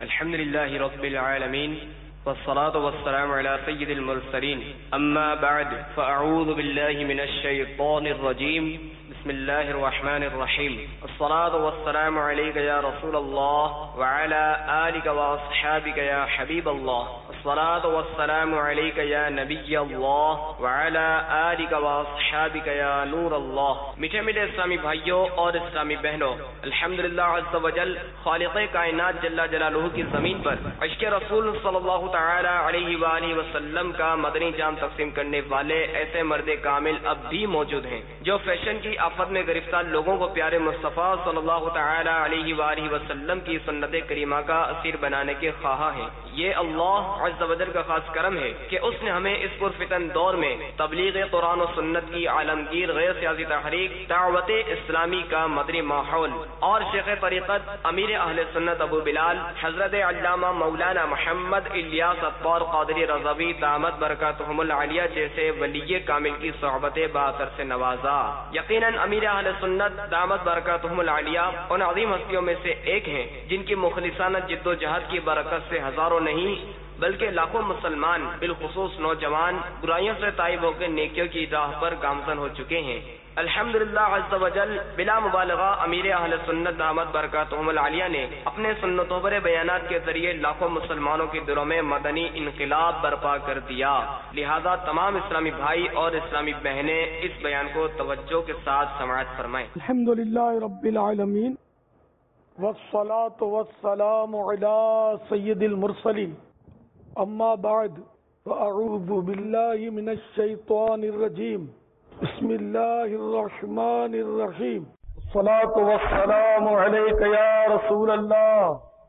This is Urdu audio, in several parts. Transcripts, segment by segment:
الحمد لله رب العالمين والصلاة والسلام على سيد المرسلين أما بعد فأعوذ بالله من الشيطان الرجيم بسم الله الرحمن الرحيم الصلاة والسلام عليك يا رسول الله وعلى آلك وأصحابك يا حبيب الله الصلاة والسلام عليك يا نبي الله وعلى آلك وأصحابك يا نور الله. میٹھے میٹھے اسلامی بھائیوں اور اسلامی بہنوں، الحمدللہ عز وجل خالق کائنات جل جلالہ کی زمین پر عشق رسول صلی اللہ تعالی علیہ وآلہ وسلم کا مدنی جام تقسیم کرنے والے ایسے مرد کامل اب بھی موجود ہیں جو فیشن کی آفت میں گرفتار لوگوں کو پیارے مصطفیٰ صلی اللہ تعالی علیہ وآلہ وسلم کی سنت کریمہ کا اسیر بنانے کے خواہاں ہیں. یہ اللہ عز و جل کا خاص کرم ہے کہ اس نے ہمیں اس پرفتن دور میں تبلیغ قرآن و سنت کی عالمگیر غیر سیاسی تحریک دعوت اسلامی کا مدنی ماحول اور شیخ طریقت امیر اہل سنت ابو بلال حضرت علامہ مولانا محمد الیاس اطوار قادری رضوی دامت برکاتہم العالیہ جیسے ولی کامل کی صحبت باثر سے نوازا. یقیناً امیر اہل سنت دامت برکاتہم العالیہ ان عظیم ہستیوں میں سے ایک ہیں جن کی مخلصانہ جد و جہد کی برکت سے ہزاروں نہیں بلکہ لاکھوں مسلمان بالخصوص نوجوان برائیوں سے تائب ہو کے نیکیوں کی راہ پر گامزن ہو چکے ہیں. الحمدللہ عز و جل بلا مبالغہ امیر اہل سنت دامت برکاتہم العالیہ نے اپنے سنتوں پر بیانات کے ذریعے لاکھوں مسلمانوں کے دلوں میں مدنی انقلاب برپا کر دیا. لہذا تمام اسلامی بھائی اور اسلامی بہنیں اس بیان کو توجہ کے ساتھ سماعت فرمائیں. الحمدللہ رب العالمین والصلاة والسلام علی سید المرسلین اما بعد فاعوذ باللہ من الشیطان الرجیم بسم اللہ الرحمن الرحیم الصلاة والسلام علیک یا رسول اللہ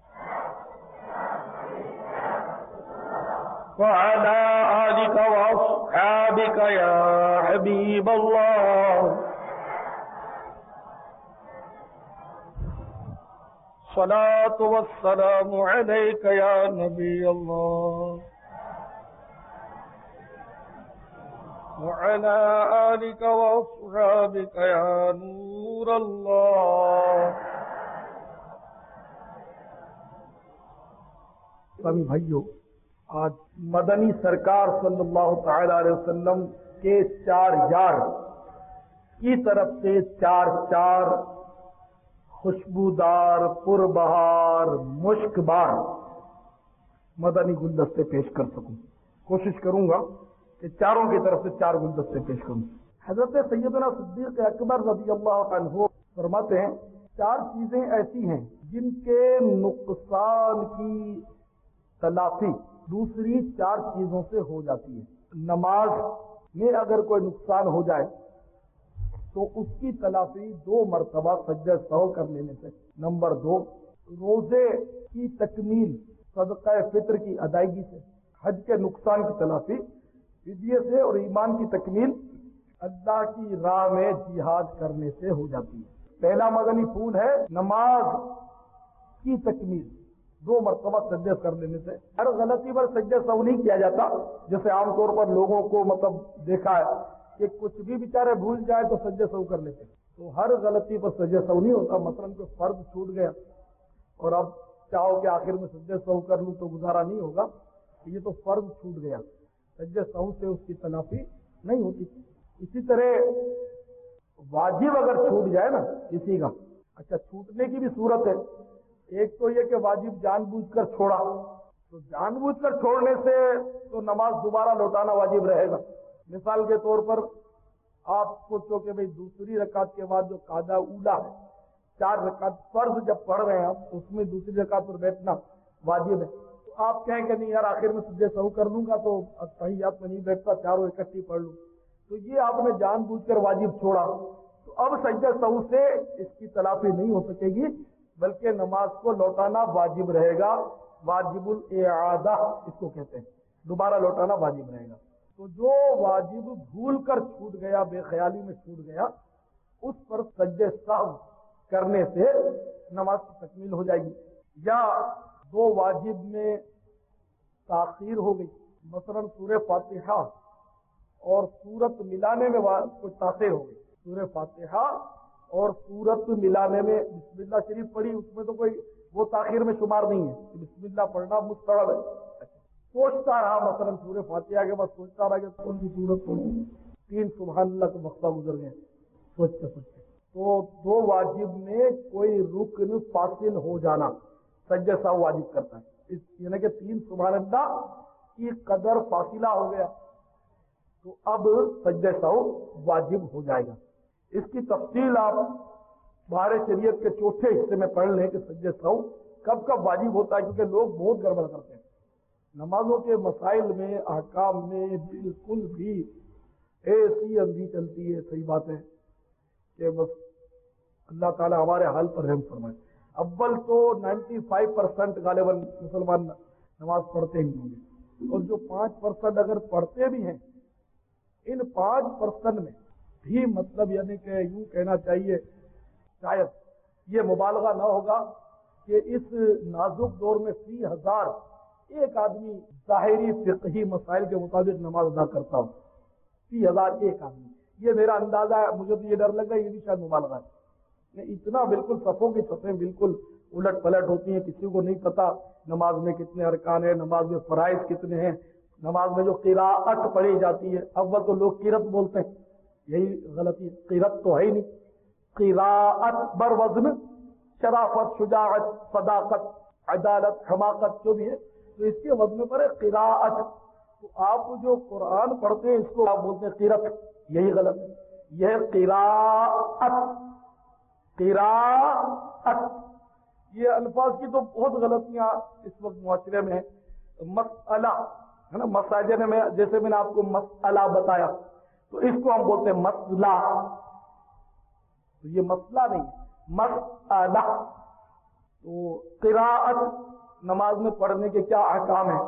وعلى آلک واصحابک یا حبیب اللہ الصلاة والسلام علیک یا نبی اللہ وعلى آلك وأصحابك يا نور الله. اسلامی بھائیو، آج مدنی سرکار صلی اللہ تعالی علیہ وسلم کے چار یار کی طرف سے چار خوشبودار پربہار مشکبار مدنی گلدستے پیش کر سکوں. کوشش کروں گا کہ چاروں کی طرف سے چار گلدستے پیش کروں. حضرت سیدنا صدیق اکبر رضی اللہ عنہ فرماتے ہیں چار چیزیں ایسی ہیں جن کے نقصان کی تلافی دوسری چار چیزوں سے ہو جاتی ہے. نماز میں اگر کوئی نقصان ہو جائے تو اس کی تلافی 2 مرتبہ سجدہ سہو کر لینے سے. نمبر 2، روزے کی تکمیل صدقہ فطر کی ادائیگی سے. حج کے نقصان کی تلافی فدیے سے اور ایمان کی تکمیل اللہ کی راہ میں جہاد کرنے سے ہو جاتی ہے. پہلا مدنی پھول ہے نماز کی تکمیل 2 مرتبہ سجدہ کر لینے سے. ہر غلطی پر سجدہ سہو نہیں کیا جاتا، جیسے عام طور پر لوگوں کو دیکھا ہے کہ کچھ بھی بیچارے بھول جائے تو سجدہ سہو کر لیتے. تو ہر غلطی پر سجدہ سہو نہیں ہوتا. مثلا کوئی فرض چھوٹ گیا اور اب چاہو کہ آخر میں سجدہ سہو کر لوں تو گزارا نہیں ہوگا، یہ تو فرض چھوٹ گیا، سجدہ سہو سے اس کی تلافی نہیں ہوتی. اسی طرح واجب اگر چھوٹ جائے نا کسی کا، اچھا چھوٹنے کی بھی صورت ہے. ایک تو یہ کہ واجب جان بوجھ کر چھوڑا، تو جان بوجھ کر چھوڑنے سے تو نماز دوبارہ لوٹانا واجب رہے گا. مثال کے طور پر آپ سوچو کہ بھئی دوسری رکعت کے بعد جو قاعدہ اولا ہے، 4 رکعت فرض جب پڑھ رہے ہیں آپ، اس میں دوسری رکعت پر بیٹھنا واجب ہے. تو آپ کہیں کہ نہیں یار آخر میں سجدہ سہو کر لوں گا تو تحیات میں نہیں بیٹھتا، چاروں اکٹھی پڑھ لوں. تو یہ آپ نے جان بوجھ کر واجب چھوڑا، تو اب سجدہ سہو سے اس کی تلافی نہیں ہو سکے گی، بلکہ نماز کو لوٹانا واجب رہے گا. واجب الاعادہ اس کو کہتے ہیں، دوبارہ لوٹانا واجب رہے گا. تو جو واجب بھول کر چھوٹ گیا، بے خیالی میں چھوٹ گیا، اس پر سجدہ سہو کرنے سے نماز کی تکمیل ہو جائے گی. یا 2 واجب میں تاخیر ہو گئی، مثلا سورہ فاتحہ اور سورت ملانے میں کوئی تاخیر ہو گئی. سورہ فاتحہ اور سورت ملانے میں بسم اللہ شریف پڑھی، اس میں تو کوئی وہ تاخیر میں شمار نہیں ہے. بسم اللہ پڑھنا مستحب ہے. سوچتا رہا مثلا سورہ فاتحہ کے بعد سوچتا رہا کہ کون سی سورت پڑھوں, 3 سبحان اللہ کا وقفہ گزر گئے سوچتے سوچتے. تو 2 واجب میں کوئی رکن فاصل ہو جانا سجدہ سہو واجب کرتا ہے. یعنی کہ 3 سبحان اللہ کی قدر فاصلہ ہو گیا تو اب سجدہ سہو واجب ہو جائے گا. اس کی تفصیل آپ بہار شریعت کے 4تھے حصے میں پڑھ لیں کہ سجدہ سہو کب کب واجب ہوتا ہے, کیونکہ لوگ بہت گڑبڑ کرتے ہیں نمازوں کے مسائل میں, احکام میں. بالکل بھی ایسی اندھی چلتی ہے, صحیح بات ہے کہ بس اللہ تعالیٰ ہمارے حال پر رحم فرمائے. اول تو 95% غالباً مسلمان نماز پڑھتے ہی ہوں گے, اور جو 5% اگر پڑھتے بھی ہیں, ان 5% میں بھی مطلب یعنی کہ یوں کہنا چاہیے شاید یہ مبالغہ نہ ہوگا کہ اس نازک دور میں 30,000 ایک آدمی ظاہری فقہی مسائل کے مطابق نماز ادا کرتا ہو. 30,000 ایک آدمی, یہ میرا اندازہ ہے. مجھے تو یہ ڈر لگ رہا ہے یہ بھی شاید مبالغہ ہے. اتنا بالکل صفوں کی صفیں بالکل الٹ پلٹ ہوتی ہیں, کسی کو نہیں پتا نماز میں کتنے ارکان ہیں, نماز میں فرائض کتنے ہیں, نماز میں جو قراءت پڑھی جاتی ہے. اول تو لوگ قرت بولتے ہیں, یہی غلطی, قرت تو ہے ہی نہیں. قراءت بر وزن شرافت, شجاعت, صداقت, عدالت, حماقت جو بھی ہے تو اس کے وزن پر ہے قراءت. تو آپ جو قرآن پڑھتے ہیں اس کو آپ بولتے ہیں قرت, یہی غلط ہے. یہ قراءت. قراءت یہ الفاظ کی تو بہت غلطیاں اس وقت معاشرے میں ہیں. مسئلہ ہے نا, مساجد میں جیسے میں نے آپ کو مسئلہ بتایا تو اس کو ہم بولتے ہیں مسئلہ, تو یہ مسئلہ نہیں مسئلہ. تو قراءت نماز میں پڑھنے کے کیا احکام ہیں,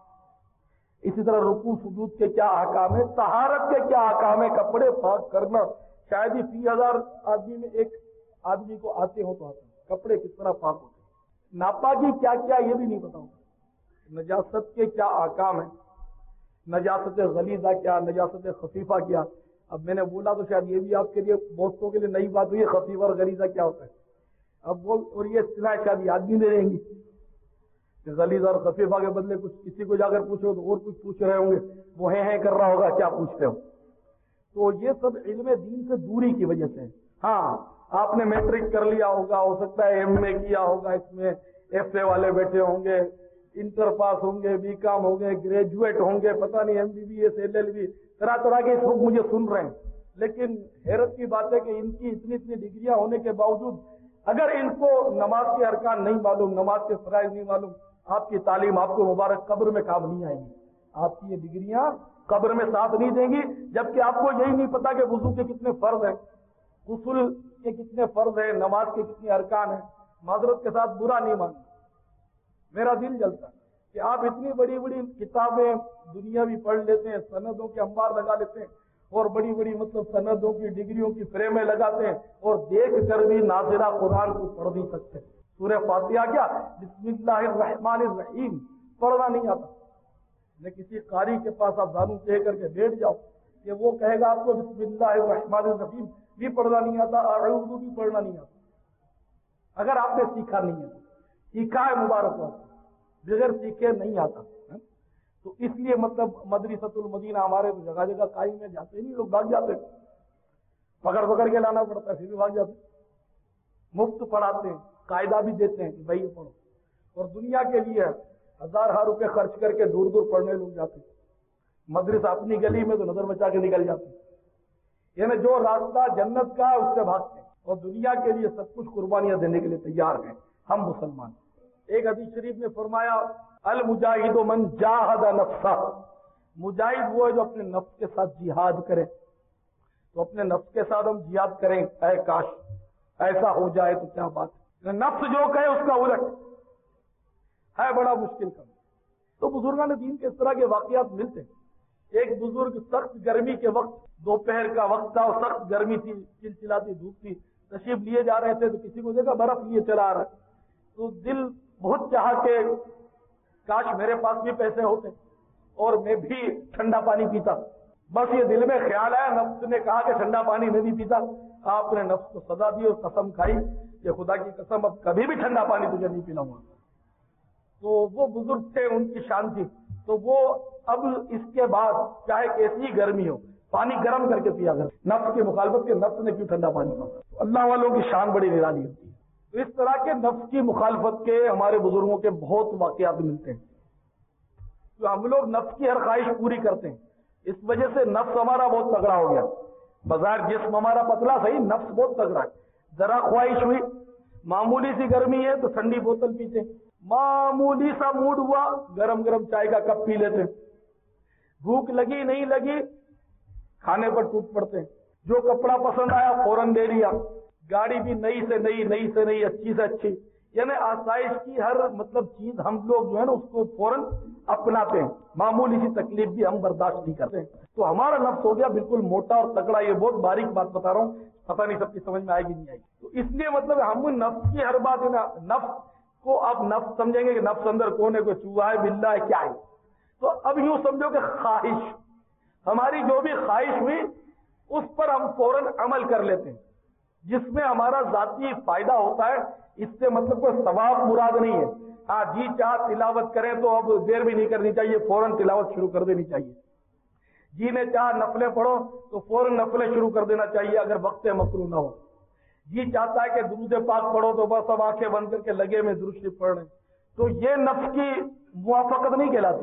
اسی طرح رکوع سجود کے کیا احکام ہیں, طہارت کے کیا احکام ہیں, کپڑے پاک کرنا. شاید ہی 30,000 آدمی میں ایک آدمی کو آتے ہو تو آتے ہیں, کپڑے کس طرح پاک ہوتے ہیں. ناپاکی کیا کیا یہ بھی نہیں پتا ہوگا. نجاست کے کیا احکام ہیں, نجاست غلیظہ کیا, نجاست خفیفہ کیا. اب میں نے بولا تو شاید یہ بھی آپ کے لیے دوستوں کے لیے نئی بات ہوئی, خفیفہ اور غلیظہ کیا ہوتا ہے. اب وہ اور یہ اصطلاح شاید یاد نہیں دے رہیں گی کہ غلیظہ اور خفیفہ کے بدلے کچھ کسی کو جا کر پوچھو تو اور کچھ پوچھ رہے ہوں گے, وہ ہیں کر رہا ہوگا کیا پوچھتے ہو. تو یہ سب علم دین سے دوری کی وجہ سے. ہاں آپ نے میٹرک کر لیا ہوگا, ہو سکتا ہے MA کیا ہوگا, اس میں FA والے بیٹھے ہوں گے, انٹر پاس ہوں گے, BCom ہوں گے, گریجویٹ ہوں گے, پتہ نہیں MBBS LLB طرح طرح کے اس وقت مجھے سن رہے ہیں. لیکن حیرت کی بات ہے کہ ان کی اتنی ڈگریاں ہونے کے باوجود اگر ان کو نماز کے ارکان نہیں معلوم, نماز کے فرائض نہیں معلوم, آپ کی تعلیم آپ کو مبارک قبر میں کام نہیں آئے گی. آپ کی یہ ڈگریاں قبر میں ساتھ نہیں دیں گی, جبکہ آپ کو یہی نہیں پتا کہ وضو کے کتنے فرض ہیں, غسل کے کتنے فرض ہیں, نماز کے کتنے ارکان ہیں. معذرت کے ساتھ برا نہیں ماننا, میرا دل جلتا ہے کہ آپ اتنی بڑی بڑی کتابیں دنیا بھی پڑھ لیتے ہیں, سندوں کے انبار لگا لیتے ہیں, اور بڑی بڑی مطلب سندوں کی ڈگریوں کی فریمیں لگاتے ہیں, اور دیکھ کر بھی ناظرہ قرآن کو پڑھ نہیں سکتے. سورہ فاتحہ کیا بسم اللہ الرحمن الرحیم پڑھنا نہیں آتا. میں کسی قاری کے پاس آپ زانو کہہ کر کے بیٹھ جاؤ کہ وہ کہے گا آپ کو بسم اللہ الرحمن الرحیم بھی پڑھنا نہیں آتا, اعوذ بھی پڑھنا نہیں آتا. اگر آپ نے سیکھا نہیں ہے, سیکھا ہے مبارک بات, بغیر سیکھے نہیں آتا. تو اس لیے مطلب مدرسۃ المدینہ ہمارے جگہ جگہ قائم میں جاتے نہیں, لوگ بھاگ جاتے, پکڑ کے لانا پڑتا ہے, پھر بھی بھاگ جاتے. مفت پڑھاتے ہیں, قاعدہ بھی دیتے ہیں کہ بھائی یہ پڑھو, اور دنیا کے لیے 1000 روپے خرچ کر کے دور دور پڑھنے لوگ جاتے ہیں. مدرسہ اپنی گلی میں تو نظر بچا کے نکل جاتے ہیں. یعنی جو راستہ جنت کا ہے اس سے بھاگتے ہیں, اور دنیا کے لیے سب کچھ قربانیاں دینے کے لیے تیار ہیں ہم مسلمان. ایک حدیث شریف میں فرمایا المجاہد من جاہد نفسہ, مجاہد وہ ہے جو اپنے نفس کے ساتھ جہاد کرے. تو اپنے نفس کے ساتھ ہم جہاد کریں, اے کاش ایسا ہو جائے تو کیا بات ہے. نفس جو کہے اس کا الٹ ہے, بڑا مشکل کام. تو بزرگان دین کے اس طرح کے واقعات ملتے ہیں. ایک بزرگ سخت گرمی کے وقت, دوپہر کا وقت تھا اور سخت گرمی تھی, چلچلاتی دھوپ تھی, تشریف لیے جا رہے تھے تو کسی کو دیکھا برف لیے چلا آ رہا ہے. تو دل بہت چاہا کہ کاش میرے پاس بھی پیسے ہوتے اور میں بھی ٹھنڈا پانی پیتا. بس یہ دل میں خیال آیا, نفس نے کہا کہ ٹھنڈا پانی میں بھی پیتا. آپ نے نفس کو سزا دی اور قسم کھائی کہ خدا کی قسم اب کبھی بھی ٹھنڈا پانی تجھے نہیں پلاؤں گا. تو وہ بزرگ تھے، ان کی شان تھی، تو وہ اب اس کے بعد چاہے کیسی گرمی ہو پانی گرم کر کے پیا کر. نفس کی مخالفت کے نفس نے کیوں ٹھنڈا پانی پیا؟ اللہ والوں کی شان بڑی نرالی ہوتی ہے. تو اس طرح کے نفس کی مخالفت کے ہمارے بزرگوں کے بہت واقعات ملتے ہیں. تو ہم لوگ نفس کی ہر خواہش پوری کرتے ہیں، اس وجہ سے نفس ہمارا بہت تگڑا ہو گیا. بظاہر جسم ہمارا پتلا صحیح، نفس بہت تگڑا ہے. ذرا خواہش ہوئی، معمولی سی گرمی ہے تو ٹھنڈی بوتل پیتے، معمولی سا موڈ ہوا گرم گرم چائے کا کپ پی لیتے، بھوک لگی نہیں لگی کھانے پر ٹوٹ پڑتے، جو کپڑا پسند آیا فوراً لے لیا، گاڑی بھی نئی سے نئی، نئی سے نئی، اچھی سے اچھی. یعنی آسائش کی ہر چیز ہم لوگ جو ہے نا اس کو فوراً اپناتے ہیں، معمولی سی تکلیف بھی ہم برداشت نہیں کرتے. تو ہمارا نفس ہو گیا بالکل موٹا اور تکڑا. یہ بہت باریک بات بتا رہا ہوں، پتہ نہیں سب کی سمجھ میں آئے گی نہیں آئے گی. تو اس لیے ہم نفس کی ہر بات ہے نا، نفس کو آپ نفس سمجھیں گے کہ نفس اندر کون ہے، کوئی چوہا ہے، بلّا ہے، کیا ہے. تو اب یوں سمجھو کہ خواہش، ہماری جو بھی خواہش ہوئی اس پر ہم فوراً عمل کر لیتے ہیں، جس میں ہمارا ذاتی فائدہ ہوتا ہے. اس سے کوئی ثواب مراد نہیں ہے. ہاں جی چاہ تلاوت کریں تو اب دیر بھی نہیں کرنی چاہیے، فوراً تلاوت شروع کر دینی چاہیے. جی نے چاہ نفلیں پڑھو تو فوراً نفلیں شروع کر دینا چاہیے اگر وقت مکروہ نہ ہو. جی چاہتا ہے کہ درود پاک پڑھو تو بس اب آنکھیں بند کر کے لگے میں درود شریف پڑھ رہے ہیں. تو یہ نفس کی موافقت نہیں کہلاتی.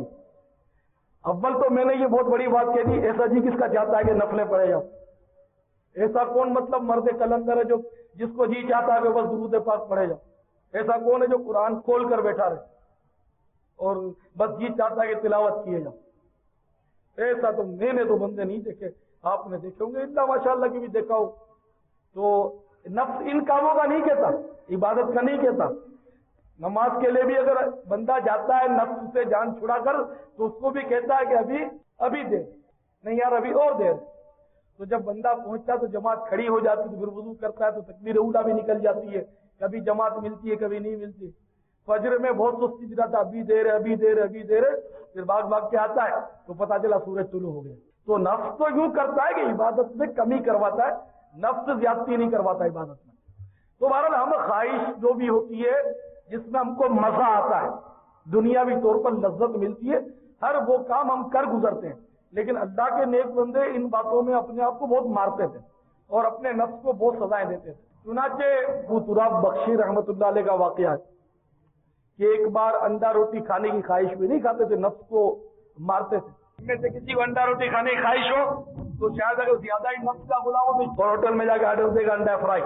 اول تو میں نے یہ بہت بڑی بات کہہ دی، ایسا جی کس کا چاہتا ہے کہ نفلیں پڑھے جاؤ؟ ایسا کون مرد کلندر ہے جو جس کو جی چاہتا ہے کہ بس درود پاک پڑھے جاؤ؟ ایسا کون ہے جو قرآن کھول کر بیٹھا رہے اور بس جی چاہتا ہے کہ تلاوت کیے جاؤ؟ ایسا تو میں نے تو بندے نہیں دیکھے. آپ نے دیکھے ہوں گے، اللہ ماشاء اللہ کی بھی دیکھا ہو. تو نفس ان کاموں کا نہیں کہتا، عبادت کا نہیں کہتا. نماز کے لیے بھی اگر بندہ جاتا ہے نفس سے جان چھڑا کر تو اس کو بھی کہتا ہے کہ ابھی دیر نہیں یار، ابھی اور دیر. تو جب بندہ پہنچتا تو جماعت کھڑی ہو جاتی، تو پھر وضو کرتا ہے تو تکبیر اولیٰ بھی نکل جاتی ہے. کبھی جماعت ملتی ہے کبھی نہیں ملتی. فجر میں بہت سستی جاتا، ابھی دیر ہے، ابھی دیر ہے، ابھی دیر ہے. پھر بھاگ کے آتا ہے تو پتا چلا سورج طلوع ہو گیا. تو نفس تو یوں کرتا ہے کہ عبادت میں کمی کرواتا ہے، نفس زیادتی نہیں کرواتا عبادت میں. تو بہرحال ہم خواہش جو بھی ہوتی ہے جس میں ہم کو مزہ آتا ہے، دنیاوی طور پر لذت ملتی ہے، ہر وہ کام ہم کر گزرتے ہیں. لیکن اللہ کے نیک بندے ان باتوں میں اپنے آپ کو بہت مارتے تھے اور اپنے نفس کو بہت سزائیں دیتے تھے. چنانچہ ابو تراب بخشی رحمۃ اللہ علیہ کا واقعہ ہے کہ ایک بار انڈا روٹی کھانے کی خواہش بھی نہیں کھاتے تھے، نفس کو مارتے تھے. ان میں سے کسی کو انڈا روٹی کھانے کی خواہش ہو تو شاید اگر زیادہ ہی نفس کا غلام ہو تو ہوٹل میں جا کے آرڈر دے گا انڈا فرائی،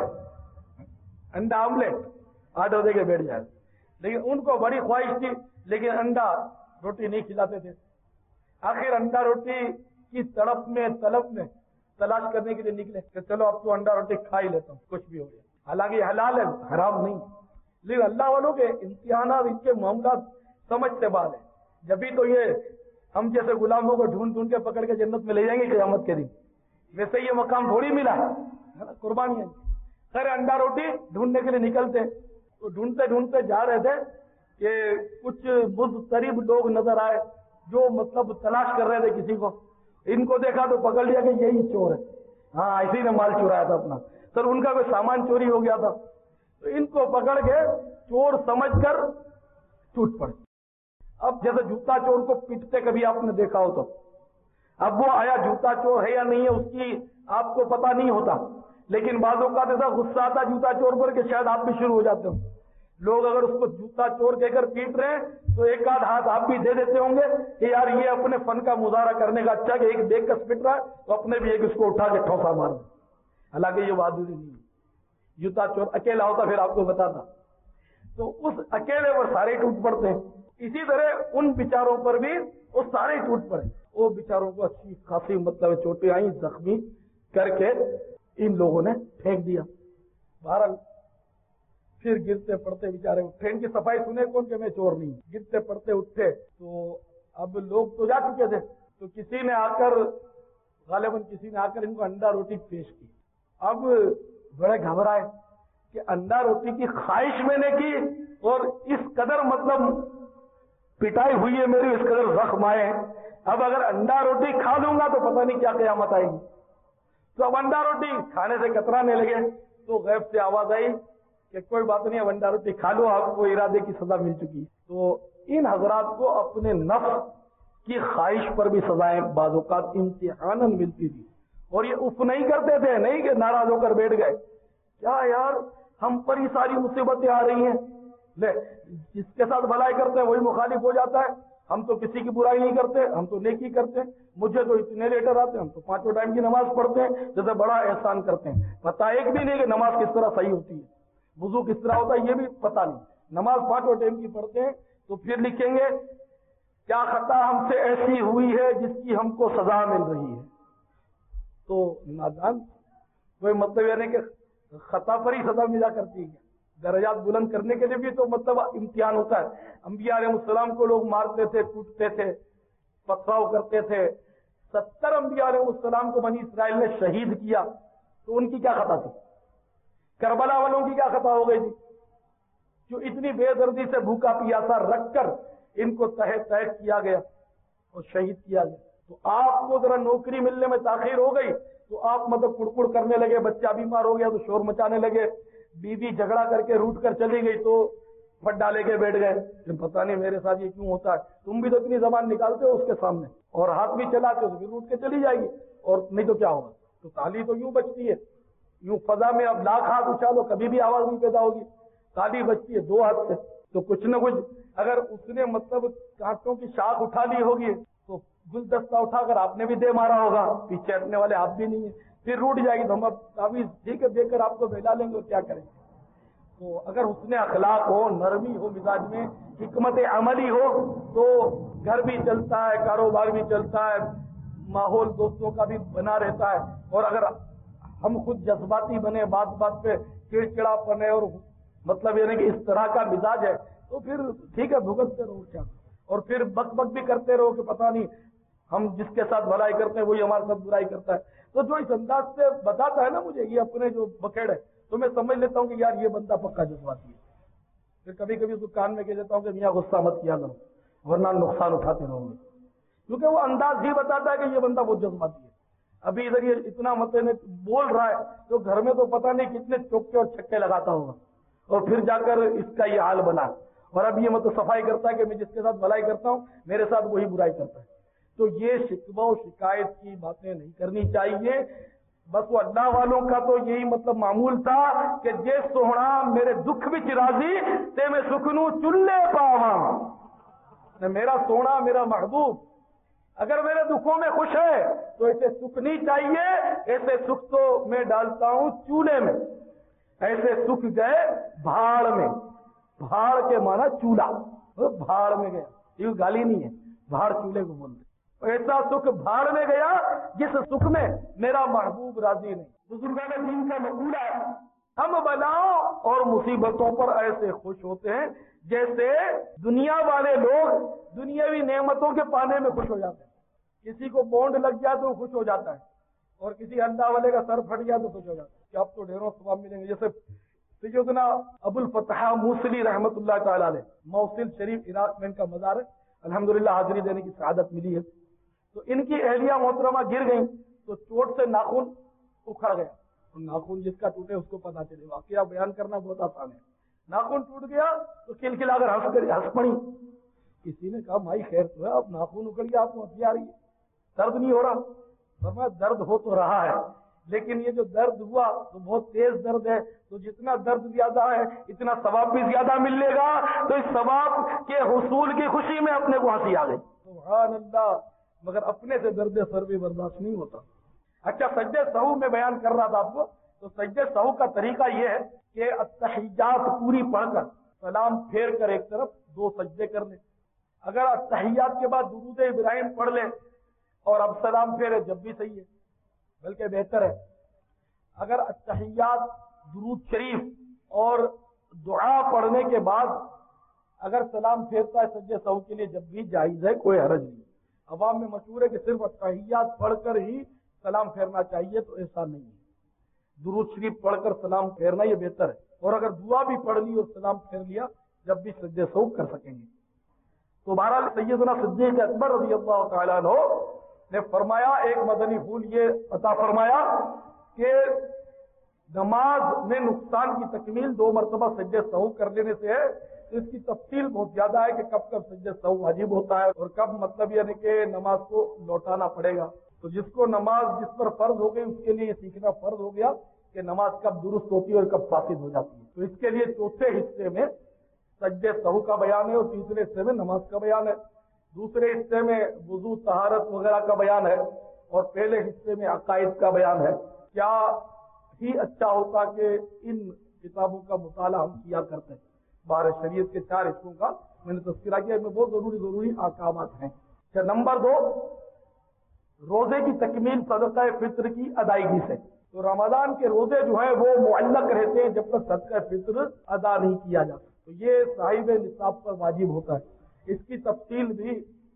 انڈا آملیٹ آرڈر دے کے بیٹھ جائے. لیکن ان کو بڑی خواہش تھی لیکن انڈا روٹی نہیں کھلاتے تھے. آخر انڈا روٹی کی طلب میں تلاش کرنے کے لیے نکلے کہ چلو اب تو انڈا روٹی کھا ہی لیتا ہوں، کچھ بھی ہو گیا. حالانکہ حلال ہے، حرام نہیں. لیکن اللہ والوں کے امتحانات، ان کے معاملات سمجھ سے بعد ہے. جبھی تو یہ ہم جیسے غلاموں کو ڈھونڈ کے پکڑ کے جنت میں لے جائیں گے قیامت کے دن. ویسے یہ مقام تھوڑی ملا ہے، قربانی ہے. خیر انڈا روٹی ڈھونڈنے کے لیے نکلتے تو ڈھونڈتے جا رہے تھے کہ کچھ مضطرب لوگ نظر آئے جو تلاش کر رہے تھے کسی کو. ان کو دیکھا تو پکڑ لیا کہ یہی چور ہے. ہاں اسی نے مال چرایا تھا اپنا. سر ان کا کوئی سامان چوری ہو گیا تھا تو ان کو پکڑ کے چور سمجھ کر ٹوٹ پڑے. اب جیسے جوتا چور کو پیٹتے کبھی آپ نے دیکھا ہو تو اب وہ آیا جوتا چور ہے یا نہیں ہے اس کی آپ کو پتا نہیں ہوتا. لیکن بعض اوقات ایسا غصہ آتا جوتا چور پر کہ شاید آپ بھی شروع ہو جاتے ہو. لوگ اگر اس کو جوتا چور کہہ کر پیٹ رہے ہیں تو ایک آدھ ہاتھ آپ بھی دے دیتے ہوں گے کہ یار یہ اپنے فن کا مظاہرہ کرنے کا اچھا کہ ایک دیکھ کر پٹ رہا ہے تو اپنے بھی ایک اس کو اٹھا کے ٹھوسا مار دیں. حالانکہ یہ بہادری نہیں ہے. جوتا چور اکیلا ہوتا پھر آپ کو بتاتا. تو اس اکیلے پر سارے ٹوٹ پڑتے ہیں. اسی طرح ان بیچاروں پر بھی وہ سارے ٹوٹ پڑے. وہ بیچاروں کو اچھی خاصی چوٹیں آئیں، زخمی کر کے ان لوگوں نے پھینک دیا. بہرحال پھر گرتے پڑتے بیچارے اٹھے. ان کی صفائی سنے کون کہ میں چور نہیں. گرتے پڑتے اٹھے تو اب لوگ تو جا چکے تھے تو کسی نے آ کر ان کو انڈا روٹی پیش کی. اب بڑے گھبرائے کہ انڈا روٹی کی خواہش میں نے کی اور اس قدر پٹائی ہوئی ہے میری، اس قدر زخم آئے ہیں. اب اگر انڈا روٹی کھا لوں گا تو پتہ نہیں کیا قیامت آئے گی. تو اب انڈا روٹی کھانے سے کترانے لگے تو غیب سے آواز آئی کہ کوئی بات نہیں ونڈا روٹی کھا لو، آپ کو ارادے کی سزا مل چکی ہے۔ تو ان حضرات کو اپنے نفس کی خواہش پر بھی سزائیں بعض اوقات امتحاناً ملتی تھی، اور یہ اف نہیں کرتے تھے، نہیں کہ ناراض ہو کر بیٹھ گئے، کیا یار ہم پر ہی ساری مصیبتیں آ رہی ہیں، لے جس کے ساتھ بھلائی کرتے ہیں وہی مخالف ہو جاتا ہے، ہم تو کسی کی برائی نہیں کرتے، ہم تو نیکی کرتے ہیں، مجھے تو اتنے لیٹر آتے ہیں، ہم تو 5 ٹائم کی نماز پڑھتے ہیں، جیسے بڑا احسان کرتے ہیں، پتہ ایک بھی نہیں کہ نماز کس طرح صحیح ہوتی ہے، وضو کس طرح ہوتا ہے یہ بھی پتہ نہیں، نماز 5 ٹائم کی پڑھتے ہیں، تو پھر لکھیں گے کیا خطا ہم سے ایسی ہوئی ہے جس کی ہم کو سزا مل رہی ہے۔ تو نادان کوئی مطلب یہ نہیں کہ خطا پر ہی سزا ملا کرتی ہے، درجات بلند کرنے کے لیے بھی تو مطلب امتحان ہوتا ہے۔ انبیاء علیہ السلام کو لوگ مارتے تھے، کوٹتے تھے، پتھراؤ کرتے تھے، 70 انبیاء علیہ السلام کو بنی اسرائیل نے شہید کیا، تو ان کی کیا خطا تھی؟ کربلا والوں کی کیا خطا ہو گئی تھی جو اتنی بے دردی سے بھوکا پیاسا رکھ کر ان کو تہہ تہہ کیا گیا اور شہید کیا گیا؟ تو آپ کو ذرا نوکری ملنے میں تاخیر ہو گئی تو آپ مطلب کڑکڑ کرنے لگے، بچہ بیمار ہو گیا تو شور مچانے لگے، بیوی جھگڑا کر کے روٹ کر چلی گئی تو پھٹ ڈالے کے بیٹھ گئے کہ پتہ نہیں میرے ساتھ یہ کیوں ہوتا ہے۔ تم بھی تو اتنی زبان نکالتے ہو اس کے سامنے اور ہاتھ بھی چلاتے ہو تو پھر روٹ کے چلی جائے گی، اور نہیں تو کیا ہوگا؟ تو تالی تو یوں بچتی ہے، یوں فضا میں اب لاکھ ہاتھ اچھالو کبھی بھی آواز نہیں پیدا ہوگی، تالی بچتی ہے 2 ہاتھ سے۔ تو کچھ نہ کچھ اگر اس نے مطلب کانٹوں کی شاخ اٹھا لی ہوگی تو گلدستہ اٹھا کر آپ نے بھی دے مارا ہوگا، پیچھے ہٹنے والے آپ بھی نہیں ہیں، پھر روٹ جائے گی تو ہم اب تعویذ ٹھیک ہے دے کر آپ کو بہلا لیں گے اور کیا کریں گے۔ تو اگر حسن اخلاق ہو، نرمی ہو مزاج میں، حکمت عملی ہو تو گھر بھی چلتا ہے، کاروبار بھی چلتا ہے، ماحول دوستوں کا بھی بنا رہتا ہے۔ اور اگر ہم خود جذباتی بنے، بات بات پہ چڑچڑا پنے اور مطلب یہ نہیں کہ اس طرح کا مزاج ہے تو پھر ٹھیک ہے بھگتتے رہو کیا، اور پھر بک بک بھی کرتے رہو کہ پتہ نہیں ہم جس کے ساتھ بھلائی کرتے ہیں وہی ہمارے ساتھ برائی کرتا ہے۔ تو جو اس انداز سے بتاتا ہے نا مجھے یہ اپنے جو بکھیڑ ہے تو میں سمجھ لیتا ہوں کہ یار یہ بندہ پکا جذباتی ہے۔ پھر کبھی کبھی اس کو کان میں کہہ دیتا ہوں کہ میاں غصہ مت کیا کرو ورنہ نقصان اٹھاتے رہو گے، کیونکہ وہ انداز ہی بتاتا ہے کہ یہ بندہ بہت جذباتی ہے۔ ابھی ادھر یہ اتنا مطلب بول رہا ہے تو گھر میں تو پتہ نہیں کتنے چوکے اور چھکے لگاتا ہوگا، اور پھر جا کر اس کا یہ حال بنا، اور اب یہ مطلب صفائی کرتا ہے کہ میں جس کے ساتھ بھلائی کرتا ہوں میرے ساتھ وہی برائی کرتا ہے۔ تو یہ شکوہ و شکایت کی باتیں نہیں کرنی چاہیے۔ بس وہ اللہ والوں کا تو یہی مطلب معمول تھا کہ جے سوہنا میرے دکھ وچ راضی تے میں سکھنوں چلے پاواں، میرا سونا میرا محبوب اگر میرے دکھوں میں خوش ہے تو اسے سکھنی چاہیے، ایسے سکھ تو میں ڈالتا ہوں چولہے میں، ایسے سکھ گئے بھاڑ میں، بھاڑ کے معنی چولہا، بھاڑ میں گیا، یہ گالی نہیں ہے، بھاڑ چولہے کو بولتے، ایسا سکھ بھاڑ میں گیا جس سکھ میں میرا محبوب راضی نہیں۔ بزرگان دین کا مقولہ ہے ہم بلاؤں اور مصیبتوں پر ایسے خوش ہوتے ہیں جیسے دنیا والے لوگ دنیاوی نعمتوں کے پانے میں خوش ہو جاتے ہیں۔ کسی کو بونڈ لگ جائے تو خوش ہو جاتا ہے، اور کسی اللہ والے کا سر پھٹ گیا تو خوش ہو جاتا ہے کہ اب تو ڈھیروں ثواب ملیں گے۔ جیسے سیدنا ابو الفتح موصلی رحمۃ اللہ تعالی علیہ، موصل شریف عراق میں ان کا مزار ہے، الحمدللہ حاضری دینے کی سعادت ملی ہے۔ تو ان کی اہلیہ محترمہ گر گئیں تو چوٹ سے ناخن اکھڑ گیا، اور ناخن جس کا ٹوٹے اس کو پتا چلے، واقعہ بیان کرنا بہت آسان ہے۔ ناخن ٹوٹ گیا تو کھلکھلا کر ہنس پڑی، کسی نے کہا مائی خیر تو ہے، اب ناخن اکھڑ گیا آپ کو ہنسی آ رہی ہے، درد نہیں ہو رہا؟ فرمایا درد ہو تو رہا ہے لیکن یہ جو درد ہوا تو بہت تیز درد ہے، تو جتنا درد زیادہ ہے اتنا ثواب بھی زیادہ ملے گا، تو اس ثواب کے حصول کی خوشی میں اپنے کو ہنسی آ گئی۔ سبحان اللہ، مگر اپنے سے درد سر بھی برداشت نہیں ہوتا۔ اچھا سجدہ سہو میں بیان کر رہا تھا آپ کو، تو سجدہ سہو کا طریقہ یہ ہے کہ التحیات پوری پڑھ کر سلام پھیر کر ایک طرف 2 سجدے کر لیں، اگر التحیات کے بعد درود ابراہیم پڑھ لیں اور اب سلام پھیرے جب بھی صحیح ہے، بلکہ بہتر ہے۔ اگر التحیات درود شریف اور دعا پڑھنے کے بعد اگر سلام پھیرتا ہے سجدہ سہو کے لیے جب بھی جائز ہے، کوئی حرج نہیں۔ عوام میں مشہور ہے کہ صرف التحیات پڑھ کر ہی سلام پھیرنا چاہیے، تو ایسا نہیں ہے، درود شریف پڑھ کر سلام پھیرنا یہ بہتر ہے، اور اگر دعا بھی پڑھ لی اور سلام پھیر لیا جب بھی سجدہ سہو کر سکیں گے۔ تو بہرحال سیدنا صدیق اکبر رضی اللہ تعالیٰ عنہ نے فرمایا، ایک مدنی پھول یہ عطا فرمایا کہ نماز میں نقصان کی تکمیل 2 مرتبہ سجدہ سہو کر لینے سے ہے. اس کی تفصیل بہت زیادہ ہے کہ کب کب سجدہ سہو واجب ہوتا ہے اور کب مطلب یعنی کہ نماز کو لوٹانا پڑے گا. تو جس کو نماز جس پر فرض ہو گئی اس کے لیے یہ سیکھنا فرض ہو گیا کہ نماز کب درست ہوتی ہے اور کب فاسد ہو جاتی ہے. تو اس کے لیے چوتھے حصے میں سجدہ سہو کا بیان ہے اور تیسرے حصے میں نماز کا بیان ہے. دوسرے حصے میں وضو طہارت وغیرہ کا بیان ہے اور پہلے حصے میں عقائد کا بیان ہے. کیا ہی اچھا ہوتا کہ ان کتابوں کا مطالعہ ہم کیا کرتے ہیں. بہر شریعت کے 4 حصوں کا میں نے تذکرہ کیا، میں بہت ضروری احکامات ہیں. اچھا، نمبر 2، روزے کی تکمیل صدقہ فطر کی ادائیگی سے. تو رمضان کے روزے جو ہیں وہ معلق رہتے ہیں جب تک صدقہ فطر ادا نہیں کیا جاتا. تو یہ صاحب نصاب پر واجب ہوتا ہے. اس کی تفصیل بھی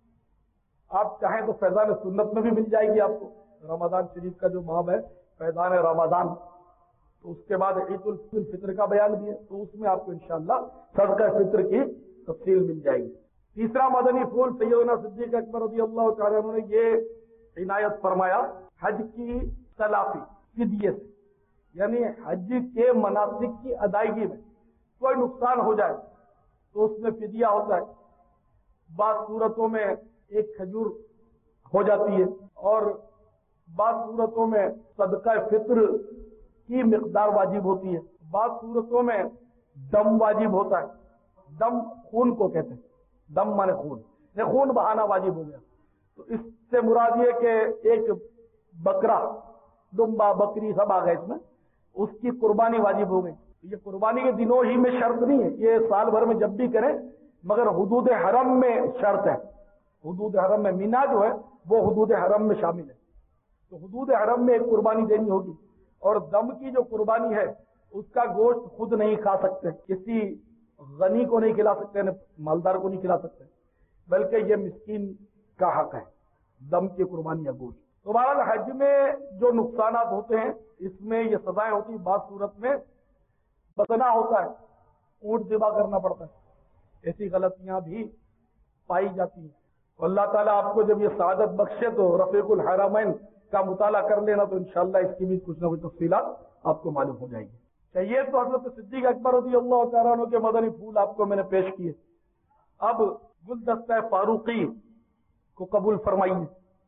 آپ چاہیں تو فیضان سنت میں بھی مل جائے گی آپ کو. رمضان شریف کا جو باب ہے فیضان رمضان، تو اس کے بعد عید الفطر کا بیان بھی ہے، تو اس میں آپ کو انشاءاللہ صدقہ فطر کی تفصیل مل جائے گی. تیسرا مدنی پھول سیدنا صدیق اکبر رضی اللہ تعالیٰ عنہ نے یہ عنایت فرمایا حج کی تلافی فدیے سے، یعنی حج کے مناسک کی ادائیگی میں کوئی نقصان ہو جائے تو اس میں فدیہ ہوتا ہے. بعض صورتوں میں ایک کھجور ہو جاتی ہے اور بعض صورتوں میں صدقہ فطر کی مقدار واجب ہوتی ہے. بعض صورتوں میں دم واجب ہوتا ہے. دم خون کو کہتے ہیں، دم مانے خون، یہ خون بہانا واجب ہو گیا. تو اس سے مراد یہ کہ ایک بکرا، دمبا، بکری سب آ گئے اس میں، اس کی قربانی واجب ہو گئی. یہ قربانی کے دنوں ہی میں شرط نہیں ہے، یہ سال بھر میں جب بھی کریں، مگر حدود حرم میں شرط ہے. حدود حرم میں مینا جو ہے وہ حدود حرم میں شامل ہے. تو حدود حرم میں ایک قربانی دینی ہوگی. اور دم کی جو قربانی ہے اس کا گوشت خود نہیں کھا سکتے، کسی غنی کو نہیں کھلا سکتے، مالدار کو نہیں کھلا سکتے، بلکہ یہ مسکین کا حق ہے دم کی قربانی یا گوشت. تو بہرحال حج میں جو نقصانات ہوتے ہیں اس میں یہ سزائیں ہوتی ہیں. بعض صورت میں بسنا ہوتا ہے، اونٹ ذبح کرنا پڑتا ہے، ایسی غلطیاں بھی پائی جاتی ہیں. اللہ تعالیٰ آپ کو جب یہ سعادت بخشے تو رفیق الحرمین کا مطالعہ کر لینا، تو انشاءاللہ اس کی بھی کچھ نہ کچھ تفصیلات آپ کو معلوم ہو جائیں گی. یہ تو حضرت صدیق اکبر رضی اللہ تعالیٰ عنہ کے مدنی پھول آپ کو میں نے پیش کیے. اب گلدستہ فاروقی کو قبول فرمائیے.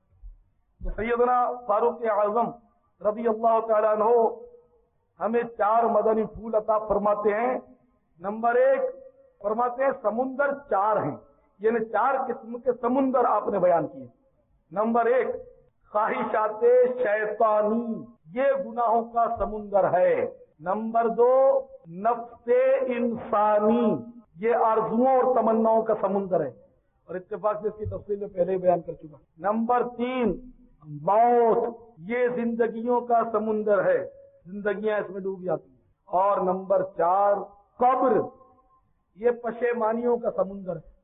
تو سیدنا فاروق اعظم رضی اللہ تعالیٰ عنہ ہمیں 4 مدنی پھول عطا فرماتے ہیں. نمبر 1 فرماتے ہیں سمندر 4 ہیں، یعنی 4 قسم کے سمندر آپ نے بیان کیے. نمبر 1 خواہشات شیطانی، یہ گناہوں کا سمندر ہے. نمبر 2 نفس انسانی، یہ آرزوؤں اور تمناؤں کا سمندر ہے، اور اتفاق سے اس کی تفصیل میں پہلے ہی بیان کر چکا. نمبر 3 موت، یہ زندگیوں کا سمندر ہے، زندگیاں اس میں ڈوب جاتی ہیں. اور نمبر 4 قبر، یہ پشیمانیوں کا سمندر ہے،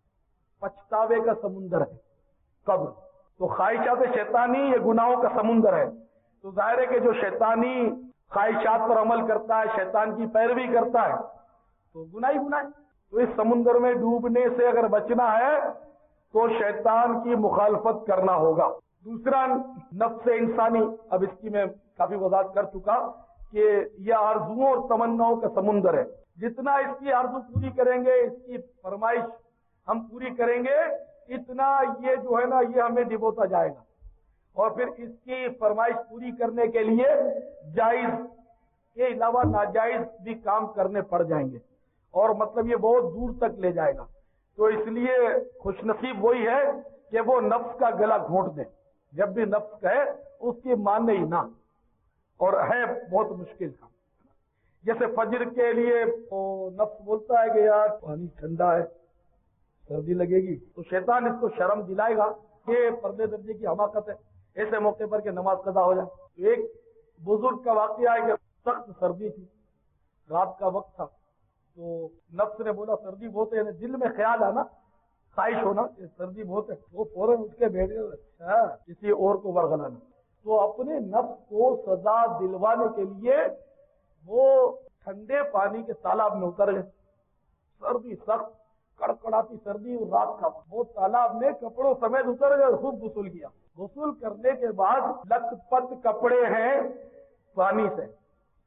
پچھتاوے کا سمندر ہے قبر. تو خواہشات شیطانی یہ گناہوں کا سمندر ہے. تو ظاہر ہے کہ جو شیطانی خواہشات پر عمل کرتا ہے، شیطان کی پیروی کرتا ہے، تو گناہ ہی گناہ. تو اس سمندر میں ڈوبنے سے اگر بچنا ہے تو شیطان کی مخالفت کرنا ہوگا. دوسرا نفس انسانی، اب اس کی میں کافی وضاحت کر چکا کہ یہ آرزوؤں اور تمناؤں کا سمندر ہے. جتنا اس کی آرزو پوری کریں گے، اس کی فرمائش ہم پوری کریں گے، اتنا یہ جو ہے نا یہ ہمیں ڈبوتا جائے گا. اور پھر اس کی فرمائش پوری کرنے کے لیے جائز کے علاوہ ناجائز بھی کام کرنے پڑ جائیں گے، اور مطلب یہ بہت دور تک لے جائے گا. تو اس لیے خوش نصیب وہی ہے کہ وہ نفس کا گلا گھونٹ دے. جب بھی نفس کہے اس کی مانے ہی نہ، اور ہے بہت مشکل کام. جیسے فجر کے لیے نفس بولتا ہے کہ یار پانی ٹھنڈا ہے، سردی لگے گی، تو شیطان اس کو شرم دلائے گا کہ پردے درجے کی حماقت ہے ایسے موقع پر کہ نماز قضا ہو جائے. تو ایک بزرگ کا واقعہ ہے کہ سخت سردی تھی، رات کا وقت تھا، تو نفس نے بولا سردی بہت ہے، دل میں خیال آنا، خواہش ہونا کہ سردی بہت ہے. وہ فوراً اٹھ کے بیٹھ گئے، اچھا کسی اور کو ورغلانا. تو اپنے نفس کو سزا دلوانے کے لیے وہ ٹھنڈے پانی کے تالاب میں اتر گئے. سردی سخت کڑکڑاتی سردی، رات کا وہ تالاب میں کپڑوں سمیت اتر گئے اور خوب غسل کیا. غسل کرنے کے بعد لت پت کپڑے ہیں پانی سے،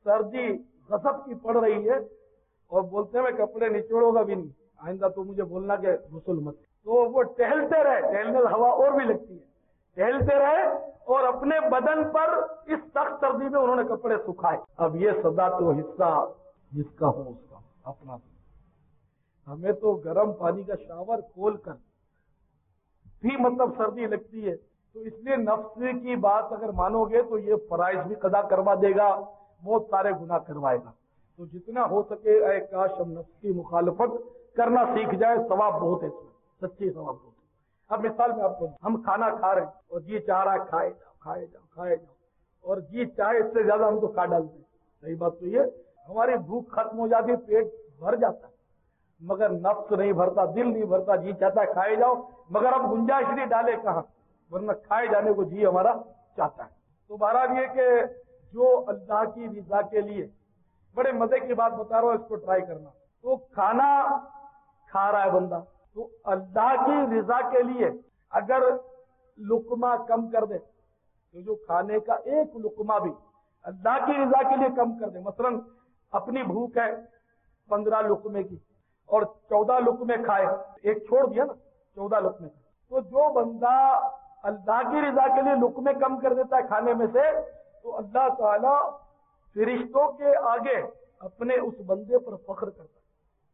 सर्दी गजब की पड़ रही है और बोलते हैं मैं कपड़े निचोड़ूंगा भी नहीं, आइंदा तो मुझे बोलना कि गुस्ल मत। तो वो टहलते रहे, टहलने से हवा और भी लगती है, टहलते रहे और अपने बदन पर इस सख्त सर्दी में उन्होंने कपड़े सुखाए। अब ये सदा तो हिस्सा जिसका हो उसका अपना। हमें तो गर्म पानी का शावर खोल कर भी मतलब सर्दी लगती है, तो इसलिए नफ्स की बात अगर मानोगे तो ये फराइज भी कदा करवा देगा, बहुत सारे गुनाह करवाएगा। तो जितना हो सके ऐ काश हम नफ्स की मुखालफत करना सीख जाए, सवाब बहुत है इसमें, सच्ची सवाब बहुत है। अब मिसाल में आपको, हम खाना खा रहे हैं और जी चाह रहा है खाए जाओ खाए जाओ खाए जाओ, और जी चाहे इससे ज्यादा हम तो खा डालते हैं। सही बात तो ये, हमारी भूख खत्म हो जाती है, पेट भर जाता है, मगर नफ्स नहीं भरता, दिल नहीं भरता, जी चाहता है खाए जाओ, मगर अब गुंजाइश नहीं डाले कहाँ, वरना खाए जाने को जी हमारा चाहता है। तो बहरहाल ये कि जो अल्लाह की रिजा के लिए, बड़े मजे की बात बता रहा हूं, इसको ट्राई करना। तो खाना खा रहा है बंदा, तो अल्लाह की रिजा के लिए अगर लुकमा कम कर दे, तो जो खाने का एक लुकमा भी अल्लाह की रिजा के लिए कम कर दे, मसलन अपनी भूख है 15 लुकमे की और 14 लुकमे खाए, एक छोड़ दिया ना 14 लुकमे, तो जो बंदा अल्लाह की रिजा के लिए लुकमे कम कर देता है खाने में से, तो अल्लाह ताला फरिश्तों के आगे अपने उस बंदे पर फख्र करता है।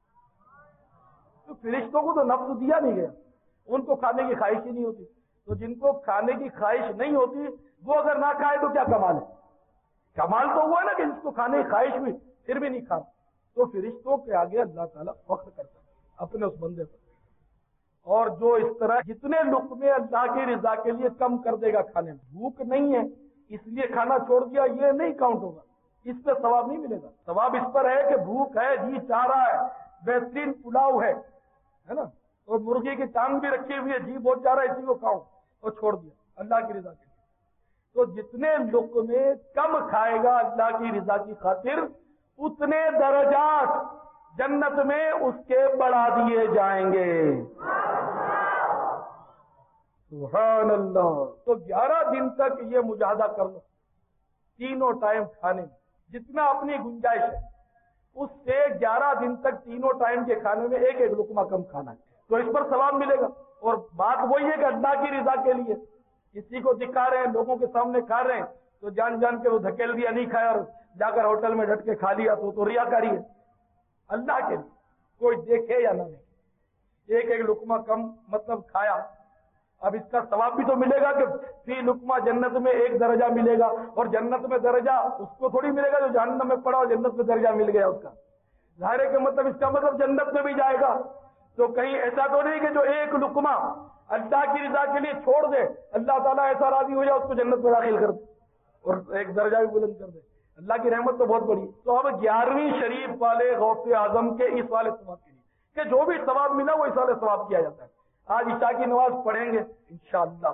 तो फरिश्तों को तो नफ्स दिया नहीं गया, उनको खाने की ख्वाहिश ही नहीं होती, तो जिनको खाने की ख्वाहिश नहीं होती वो अगर ना खाए तो क्या कमाल है? कमाल तो हुआ ना कि जिसको खाने की ख्वाहिश हुई फिर भी नहीं खा, तो फरिश्तों के आगे अल्लाह ताला फख्र करता है अपने उस बंदे पर। और जो इस तरह जितने लुकमे अल्लाह की रिजा के लिए कम कर देगा खाने में, भूख नहीं है इसलिए खाना छोड़ दिया, ये नहीं काउंट होगा, इस पर सवाब नहीं मिलेगा। सवाब इस पर है कि भूख है, जी चाह रहा है, बेहतरीन पुलाव है ना, और मुर्गी की टांग भी रखी हुई है, जी बहुत चाह रहा है इसी को खाऊं, और छोड़ दिया अल्लाह की रिजा के लिए। तो जितने लुकमे कम खाएगा अल्लाह की रिजा की खातिर, उतने दर्जात जन्नत में उसके बढ़ा दिए जाएंगे। सुभान अल्लाह। तो 11 दिन तक ये मुजाहदा कर लो, तीनों टाइम खाने में जितना अपनी गुंजाइश है, उससे 11 दिन तक तीनों टाइम के खाने में एक एक लुकमा कम खाना है, तो इस पर सवाब मिलेगा। और बात वही है कि अल्लाह की रिजा के लिए किसी को दिखा रहे हैं, लोगों के सामने खा रहे हैं, तो जान जान के वो धकेल दिया, नहीं खाया और जाकर होटल में डट के खा लिया, तो रियाकारी है। अल्लाह के लिए कोई देखे या ना देखे, एक एक लुकमा कम मतलब खाया, अब इसका सवाब भी तो मिलेगा कि फी लुकमा जन्नत में एक दर्जा मिलेगा, और जन्नत में दर्जा उसको थोड़ी मिलेगा जो जहन्नम में पड़ा और जन्नत में दर्जा मिल गया उसका। जाहिर है कि मतलब इसका मतलब जन्नत में भी जाएगा। तो कहीं ऐसा तो नहीं कि जो एक लुकमा अल्लाह की रिजा के लिए छोड़ दे, अल्लाह ताला ऐसा राजी हो जाए उसको जन्नत में दाखिल कर दे और एक दर्जा भी बुलंद कर दे। अल्लाह की रहमत तो बहुत बड़ी। तो अब 11वीं शरीफ वाले गौसे आजम के इस वाले सवाब के लिए कि जो भी सवाब मिला वो इस वाले सवाब किया जाता है। आज ईशा की नमाज पढ़ेंगे इंशाअल्लाह,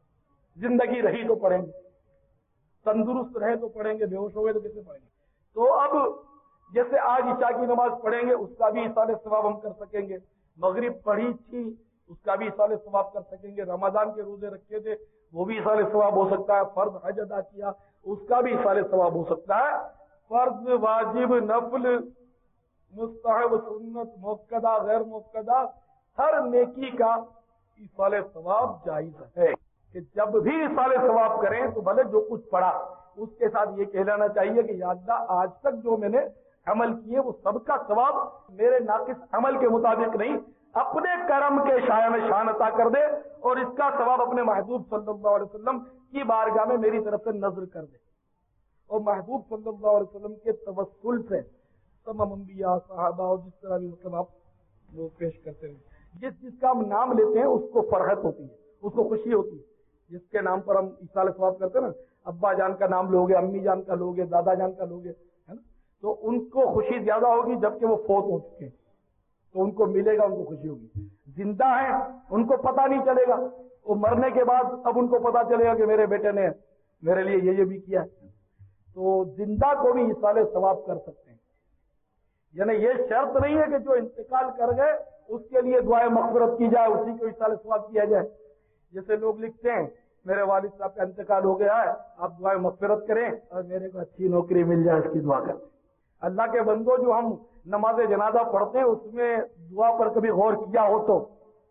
जिंदगी रही तो पढ़ेंगे, तंदुरुस्त रहे तो पढ़ेंगे, बेहोश हो गए तो कैसे पढ़ेंगे। तो अब जैसे आज ईशा की नमाज पढ़ेंगे उसका भी इसाले सवाब हम कर सकेंगे, मगरिब पढ़ी थी उसका भी इसाले सवाब कर सकेंगे, रमजान के रोजे रखे थे वो भी इसाले सवाब हो सकता है, फर्ज हज अदा किया उसका भी इसाले सवाब हो सकता है। फर्ज, वाजिब, नफल, मुस्तहब, सुन्नत, मुक्कदा, गैर मुक्कदा, हर नेकी का इसाले सवाब जायज है कि जब भी इसाले सवाब करें तो भले जो कुछ पढ़ा उसके साथ ये कहलाना चाहिए कि या अल्लाह आज तक जो मैंने अमल किए वो सबका सवाब मेरे नाकिस अमल के मुताबिक नहीं, अपने करम के शाया में शान अता कर दे और इसका सवाब अपने महबूब सल्लल्लाहु अलैहि वसल्लम की बारगाह में मेरी तरफ से नजर कर दे। और महबूब सल्लल्लाहु अलैहि वसल्लम के तवस्सुल से तमाम अंबिया, सहाबा और जिस तरह भी मतलब आप वो पेश करते हैं, जिसका हम नाम लेते हैं उसको फरहत होती है, उसको खुशी होती है। जिसके नाम पर हम इसाले सवाब करते हैं ना, अब्बा जान का नाम लोगे, अम्मी जान का लोगे, दादा जान का लोगे, है ना, तो उनको खुशी ज्यादा होगी जबकि वो फौत हो चुके हैं, तो उनको मिलेगा, उनको खुशी होगी। जिंदा है उनको पता नहीं चलेगा, वो मरने के बाद अब उनको पता चलेगा कि मेरे बेटे ने मेरे लिए ये भी किया है। तो जिंदा को भी इसाले सवाब कर सकते हैं, यानी ये शर्त नहीं है कि जो इंतकाल कर गए उसके लिए दुआए मग़फ़िरत की जाए, उसी को इसाले सवाब किया जाए। जैसे लोग लिखते हैं میرے والد صاحب کا انتقال ہو گیا ہے، آپ دعائیں مغفرت کریں اور میرے کو اچھی نوکری مل جائے، اس کی دعا کریں۔ اللہ کے بندوں، جو ہم نماز جنازہ پڑھتے ہیں اس میں دعا پر کبھی غور کیا ہو تو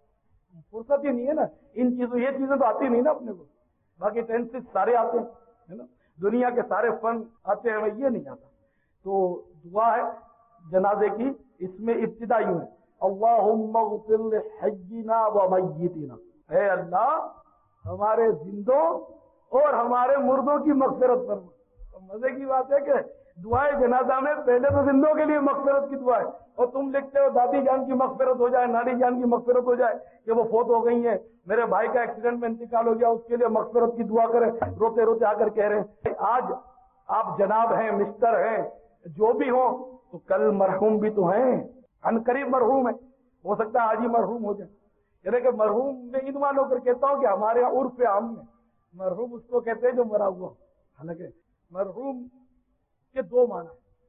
فرصت ہی نہیں ہے نا، یہ چیزیں تو آتی نہیں نا اپنے کو، باقی ٹینسز سارے آتے ہیں، ہے نا، دنیا کے سارے فن آتے ہیں، ہمیں یہ نہیں آتا۔ تو دعا ہے جنازے کی، اس میں ابتدا یوں ہے، اللہم اغفر لحینا و میتنا، اے اللہ ہمارے زندوں اور ہمارے مردوں کی مغفرت فرما۔ مزے کی بات ہے کہ دعائے جنازہ میں پہلے تو زندوں کے لیے مغفرت کی دعا ہے، اور تم لکھتے ہو دادی جان کی مغفرت ہو جائے، نانی جان کی مغفرت ہو جائے کہ وہ فوت ہو گئی ہیں، میرے بھائی کا ایکسیڈنٹ میں انتقال ہو گیا اس کے لیے مغفرت کی دعا کریں، روتے روتے آ کر کہہ رہے ہیں آج آپ جناب ہیں، مسٹر ہیں، جو بھی ہوں تو کل مرحوم بھی تو ہیں، ان قریب مرحوم ہے، ہو سکتا ہے آج ہی مرحوم ہو جائے۔ یعنی کہ مرحوم میں ان والوں کر کہتا ہوں کہ ہمارے یہاں عرف عام میں مرحوم اس کو کہتے ہیں جو مرا ہوا، حالانکہ مرحوم کے دو معنی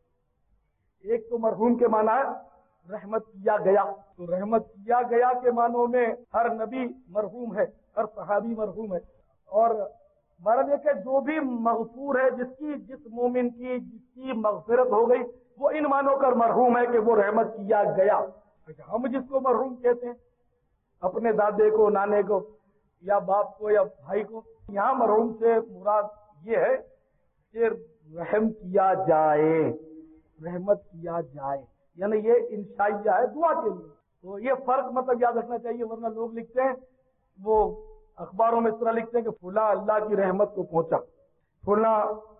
ہیں، ایک تو مرحوم کے معنی ہے رحمت کیا گیا، تو رحمت کیا گیا کے معنوں میں ہر نبی مرحوم ہے، ہر صحابی مرحوم ہے، اور مرد یہ کہ جو بھی مغفور ہے، جس مومن کی جس کی مغفرت ہو گئی وہ ان معنوں کر مرحوم ہے کہ وہ رحمت کیا گیا۔ ہم جس کو مرحوم کہتے ہیں اپنے دادے کو، نانے کو، یا باپ کو، یا بھائی کو، یہاں مرحوم سے مراد یہ ہے کہ رحم کیا جائے، رحمت کیا جائے، یعنی یہ انشائیہ ہے دعا کے لیے۔ تو یہ فرق مطلب یاد رکھنا چاہیے، ورنہ لوگ لکھتے ہیں، وہ اخباروں میں اس طرح لکھتے ہیں کہ فلاں اللہ کی رحمت کو پہنچا، فلاں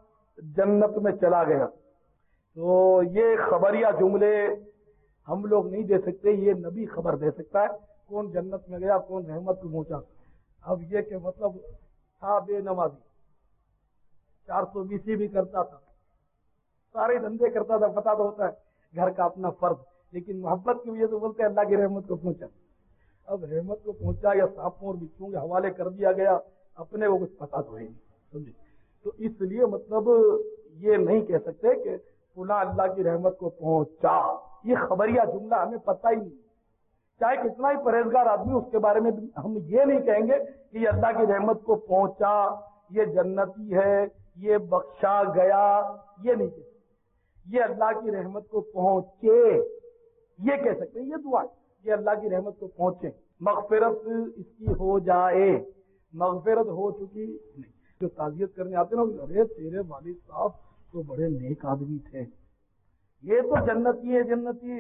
جنت میں چلا گیا۔ تو یہ خبریہ جملے ہم لوگ نہیں دے سکتے، یہ نبی خبر دے سکتا ہے کون جنت میں گیا، کون رحمت کو پہنچا۔ اب یہ کہ مطلب تھا بے نمازی، 420 بھی کرتا تھا، سارے دھندے کرتا تھا، پتا تو ہوتا ہے گھر کا اپنا فرض، لیکن محبت کی وجہ سے بولتے ہیں اللہ کی رحمت کو پہنچا۔ اب رحمت کو پہنچا یا سانپوں اور بچھوؤں کے حوالے کر دیا گیا، اپنے کو کچھ پتا تو ہے نہیں، سمجھے؟ تو اس لیے مطلب یہ نہیں کہہ سکتے کہ فلاں اللہ کی رحمت کو پہنچا، یہ خبریہ جملہ ہمیں پتہ ہی نہیں، چاہے کتنا ہی پرہیزگار آدمی، اس کے بارے میں ہم یہ نہیں کہیں گے کہ یہ اللہ کی رحمت کو پہنچا، یہ جنتی ہے، یہ بخشا گیا، یہ نہیں کہہ سکتے۔ یہ اللہ کی رحمت کو پہنچے یہ کہہ سکتے ہیں، یہ دعا ہے کہ اللہ کی رحمت کو پہنچے، مغفرت اس کی ہو جائے، مغفرت ہو چکی نہیں۔ جو تعزیت کرنے آتے نا، ارے تیرے والد صاحب تو بڑے نیک آدمی تھے، یہ تو جنتی ہے، جنتی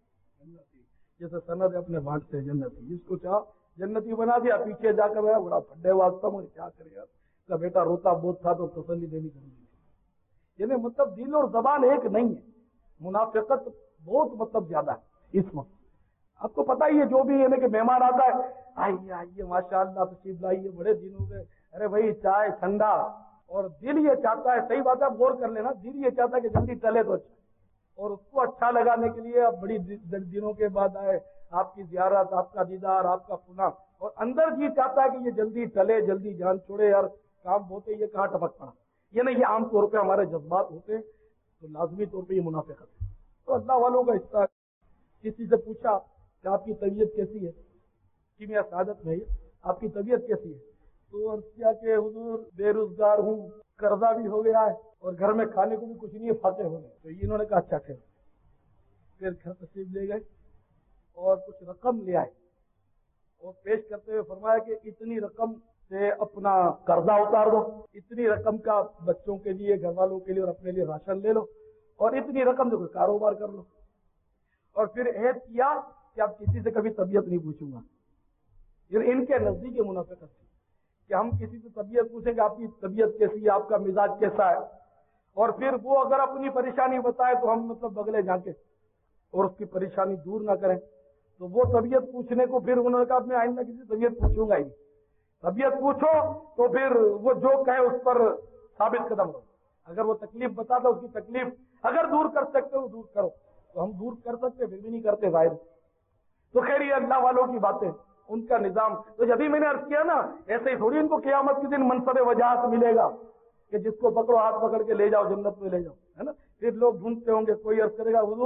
جیسے سند اپنے بانٹتے ہیں، جنتی جس کو چاہ جنتی بنا دیا، پیچھے جا کر بڑا پھڈے واسطہ مجھے کیا کرے یار، کا بیٹا روتا بہت تھا تو تسلی دینی چاہیے۔ یعنی مطلب دل اور زبان ایک نہیں ہے، منافقت بہت مطلب زیادہ ہے اس وقت۔ آپ کو پتا ہی ہے، جو بھی یعنی کہ مہمان آتا ہے، آئیے آئیے ماشاء اللہ تشریف لائیے، بڑے دن ہو گئے، ارے بھائی چائے ٹھنڈا، اور دل یہ چاہتا ہے، صحیح بات ہے، آپ غور کر لینا، دل یہ چاہتا ہے کہ جلدی ٹلے تو اچھا، اور اس کو اچھا لگانے کے لیے اب بڑی دنوں کے بعد آئے، آپ کی زیارت، آپ کا دیدار، آپ کا پنا، اور اندر جی چاہتا ہے کہ یہ جلدی ٹلے، جلدی جان چھوڑے، یار کام ہوتے یہ کہاں ٹپک پڑا۔ یہ نہیں، یہ عام طور پہ ہمارے جذبات ہوتے ہیں، تو لازمی طور پہ یہ منافقت ہے۔ تو اللہ والوں کا حصہ، کسی سے پوچھا کہ آپ کی طبیعت کیسی ہے، کیمیا سعادت میں آپ کی طبیعت کیسی ہے، تو عرض کیا کہ حضور بے روزگار ہوں، قرضہ بھی ہو گیا ہے، اور گھر میں کھانے کو بھی کچھ نہیں ہے، پھاقے ہو گئے۔ تو انہوں نے کہا اچھا خیر، پھر گھر تشریف لے گئے اور کچھ رقم لے آئے، اور پیش کرتے ہوئے فرمایا کہ اتنی رقم سے اپنا قرضہ اتار دو، اتنی رقم کا بچوں کے لیے، گھر والوں کے لیے اور اپنے لیے راشن لے لو، اور اتنی رقم جو کاروبار کر لو، اور پھر عہد کیا کہ آپ کسی سے کبھی طبیعت نہیں پوچھوں گا۔ یعنی ان کے نزدیک یہ منافقت تھی کہ ہم کسی سے طبیعت پوچھیں گے، آپ کی طبیعت کیسی ہے، آپ کا مزاج کیسا ہے، اور پھر وہ اگر اپنی پریشانی بتائے تو ہم مطلب بگلے جا کے اور اس کی پریشانی دور نہ کریں۔ تو وہ طبیعت پوچھنے کو پھر انہوں نے کہا میں آئندہ کسی طبیعت پوچھوں گا ہی نہیں، طبیعت پوچھو تو پھر وہ جو کہے اس پر ثابت قدم رہو، اگر وہ تکلیف بتاتا اس کی تکلیف اگر دور کر سکتے ہو دور کرو، تو ہم دور کر سکتے پھر بھی نہیں کرتے ظاہر۔ تو خیر یہ اللہ والوں کی باتیں، ان کا نظام۔ تو جبھی میں نے عرض کیا نا، ایسے ہی تھوڑی ان کو قیامت کے دن منصب وجاہت ملے گا کہ جس کو پکڑو ہاتھ پکڑ کے لے جاؤ جنت میں لے جاؤ، ہے نا۔ پھر لوگ ڈھونڈتے ہوں گے، کوئی عرض کرے گا حضور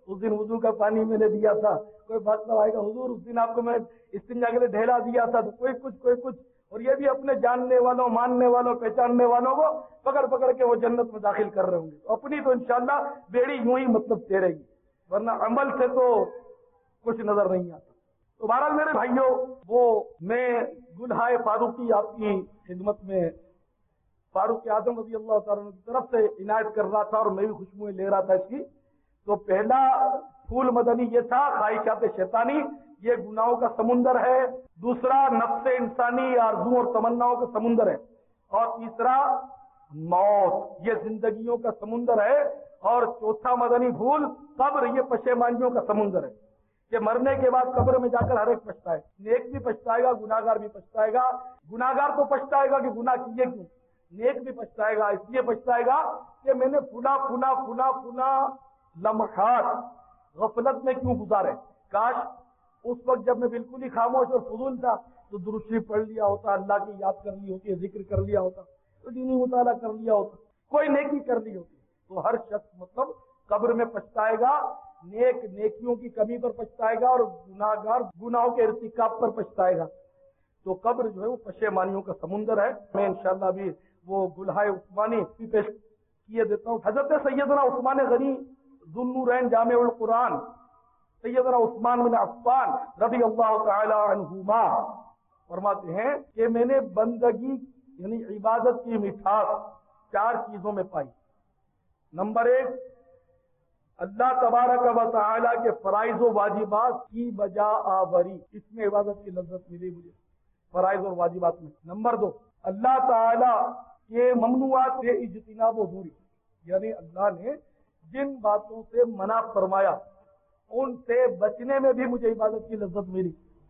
اس دن وضو کا پانی میں نے دیا تھا، کوئی بات آئے گا حضور اس دن آپ کو میں استنجا کے لیے ڈھیلا دیا تھا، تو کوئی کچھ اور یہ بھی اپنے جاننے والوں، ماننے والوں، پہچاننے والوں کو پکڑ پکڑ کے وہ جنت میں داخل کر رہے ہوں گے. اپنی تو انشاءاللہ بیڑی یوں ہی مطلب تیرے گی، ورنہ عمل سے تو کچھ نظر نہیں آتا. تو بہرحال میرے بھائیوں، وہ میں گلہائے فاروقی آپ کی خدمت میں فاروق اعظم رضی اللہ تعالیٰ عنہ کی طرف سے عنایت کر رہا تھا اور میں بھی خوشبوئیں لے رہا تھا اس کی. تو پہلا پھول مدنی یہ تھا خواہشات شیطانی، یہ گناہوں کا سمندر ہے. دوسرا نفس انسانی آرزو اور تمناؤں کا سمندر ہے. اور تیسرا موت، یہ زندگیوں کا سمندر ہے. اور چوتھا مدنی پھول قبر، یہ پشیمانیوں کا سمندر ہے کہ مرنے کے بعد قبر میں جا کر ہر ایک پچھتائے، نیک بھی پچھتائے گا، گناہگار بھی پچھتائے گا. گناہگار تو پچھتائے گا کہ گناہ کیے کیوں، نیک بھی پچھتائے گا اس لیے پچھتائے گا کہ میں نے پھنا لمحات غفلت میں کیوں گزارے. کاش اس وقت جب میں بالکل ہی خاموش اور فضول تھا تو درود شریف پڑھ لیا ہوتا، اللہ کی یاد کر لی ہوتی، ذکر کر لیا ہوتا، تو دینی مطالعہ کر لیا ہوتا، کوئی نیکی کر لی ہوتی. تو ہر شخص مطلب قبر میں پچھتائے گا، نیک نیکیوں کی کمی پر پچھتائے گا اور گناہگار گناہوں کے ارتکاب پر پچھتائے گا. تو قبر جو ہے وہ پشیمانیوں کا سمندر ہے. میں انشاءاللہ بھی وہ گلہائے عثمانی بھی پیش کیے دیتا ہوں. حضرت سیدنا عثمان غنی ذو النورین جامع القرآن، سیدنا عثمان بن عفان رضی اللہ تعالی عنہما فرماتے ہیں کہ میں نے بندگی یعنی عبادت کی مٹھاس 4 چیزوں میں پائی. نمبر 1، اللہ تبارک و تعالی کے فرائض و واجبات کی بجا آوری، اس میں عبادت کی لذت ملی مجھے فرائض اور واجبات میں. نمبر 2، اللہ تعالی کے ممنوعات سے اجتناب و دوری، یعنی اللہ نے جن باتوں سے منع فرمایا ان سے بچنے میں بھی مجھے عبادت کی لذت ملی.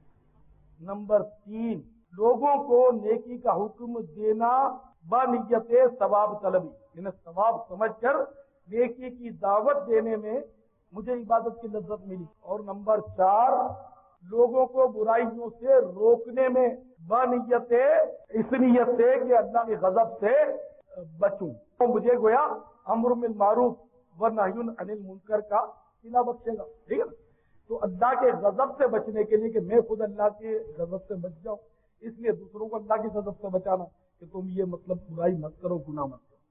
نمبر 3، لوگوں کو نیکی کا حکم دینا بنیت ثواب طلبی، یعنی ثواب سمجھ کر نیکی کی دعوت دینے میں مجھے عبادت کی لذت ملی. اور نمبر 4، لوگوں کو برائیوں سے روکنے میں بنیت اس نیت سے کہ اللہ کے غضب سے بچوں. تو مجھے گویا امر بالمعروف و نہی عن المنکر کا صلہ بخشے گا. ٹھیک ہے نا؟ تو اللہ کے غضب سے بچنے کے لیے کہ میں خود اللہ کے غضب سے بچ جاؤں، اس لیے دوسروں کو اللہ کے غضب سے بچانا کہ تم یہ مطلب برائی مت کرو، گناہ مت کرو.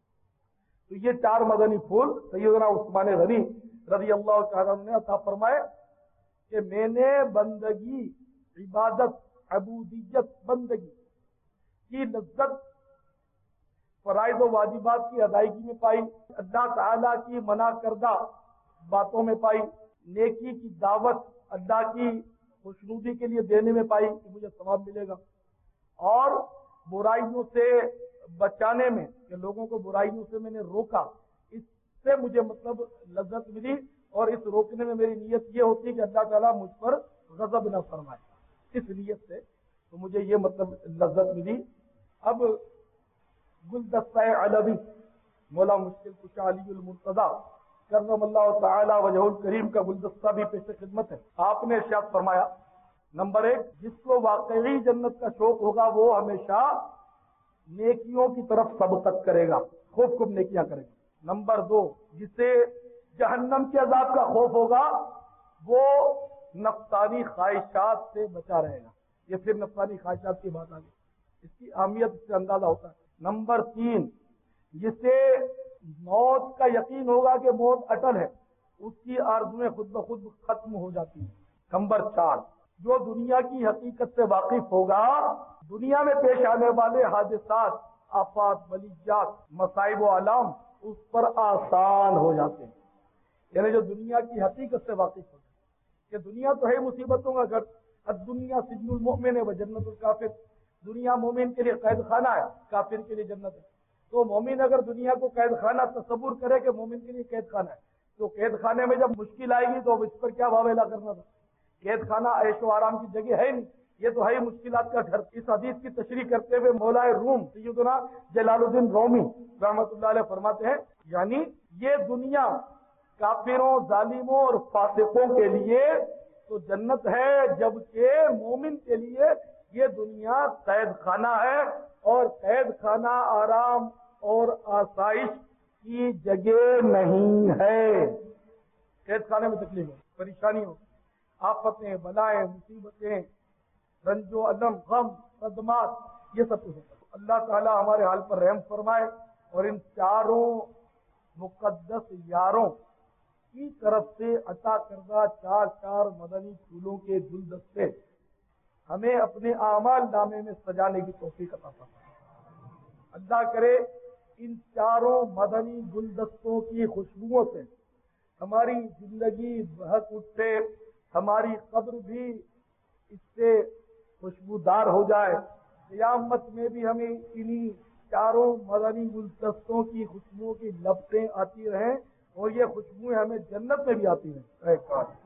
تو یہ 4 مدنی پھول سیدنا عثمان غنی رضی اللہ تعالیٰ نے عطا فرمائے کہ میں نے بندگی، عبادت، عبودیت، بندگی کی لذت فرائض و واجبات کی ادائیگی میں پائی، اللہ تعالیٰ کی منع کردہ باتوں میں پائی، نیکی کی دعوت اللہ کی خوشنودی کے لیے دینے میں پائی کہ مجھے ثواب ملے گا، اور برائیوں سے بچانے میں کہ لوگوں کو برائیوں سے میں نے روکا، اس سے مجھے مطلب لذت ملی. اور اس روکنے میں میری نیت یہ ہوتی ہے کہ اللہ تعالیٰ مجھ پر غضب نہ فرمائے، اس نیت سے تو مجھے یہ مطلب لذت ملی. اب گلدستہ علوی مولا مشکل کشا علی المرتضیٰ کرم اللہ تعالی وجہ الکریم کا گلدستہ بھی پیش خدمت ہے. آپ نے ارشاد فرمایا، نمبر 1، جس کو واقعی جنت کا شوق ہوگا وہ ہمیشہ نیکیوں کی طرف سبقت کرے گا، خوب نیکیاں کرے گا. نمبر 2، جسے جہنم کے عذاب کا خوف ہوگا وہ نفسانی خواہشات سے بچا رہے گا. یہ پھر نفسانی خواہشات کی بات آ گئی، اس کی اہمیت سے اندازہ ہوتا ہے. نمبر 3، جسے موت کا یقین ہوگا کہ موت اٹل ہے، اس کی آرزویں خود بخود ختم ہو جاتی ہیں. نمبر 4، جو دنیا کی حقیقت سے واقف ہوگا دنیا میں پیش آنے والے حادثات، آفات، بلیات، مصائب و علام اس پر آسان ہو جاتے ہیں. یعنی جو دنیا کی حقیقت سے واقف ہوگا کہ دنیا تو ہے مصیبتوں کا گھر، الدنیا سجن المؤمن و جنت الکافر، دنیا مومن کے لیے قید خانہ ہے، کافر کے لیے جنت ہے. تو مومن اگر دنیا کو قید خانہ تصور کرے کہ مومن کے لیے قید خانہ ہے، تو قید خانے میں جب مشکل آئے گی تو اس پر کیا واویلا کرنا تھا. قید خانہ عیش و آرام کی جگہ ہے نہیں، یہ تو ہے مشکلات کا گھر. اس حدیث کی تشریح کرتے ہوئے مولا روم سیدنا جلال الدین رومی رحمۃ اللہ علیہ فرماتے ہیں، یعنی یہ دنیا کافروں، ظالموں اور فاسقوں کے لیے تو جنت ہے، جبکہ مومن کے لیے یہ دنیا قید خانہ ہے، اور قید خانہ آرام اور آسائش کی جگہ نہیں ہے. قید خانے میں تکلیف ہو، پریشانی ہو، آفتیں، بلائیں، مصیبتیں، رنج و علم، غم، صدمات، یہ سب کچھ ہوتا ہے۔ اللہ تعالیٰ ہمارے حال پر رحم فرمائے اور ان چاروں مقدس یاروں کی طرف سے عطا کردہ 4 مدنی پھولوں کے گلدستے ہمیں اپنے اعمال نامے میں سجانے کی توفیق عطا فرمائے۔ اللہ کرے ان چاروں مدنی گلدستوں کی خوشبوؤں سے ہماری زندگی بہک اٹھے، ہماری قبر بھی اس سے خوشبودار ہو جائے، قیامت میں بھی ہمیں انہی چاروں مدنی گلدستوں کی خوشبوؤں کی لپٹیں آتی رہیں اور یہ خوشبوئیں ہمیں جنت میں بھی آتی رہیں۔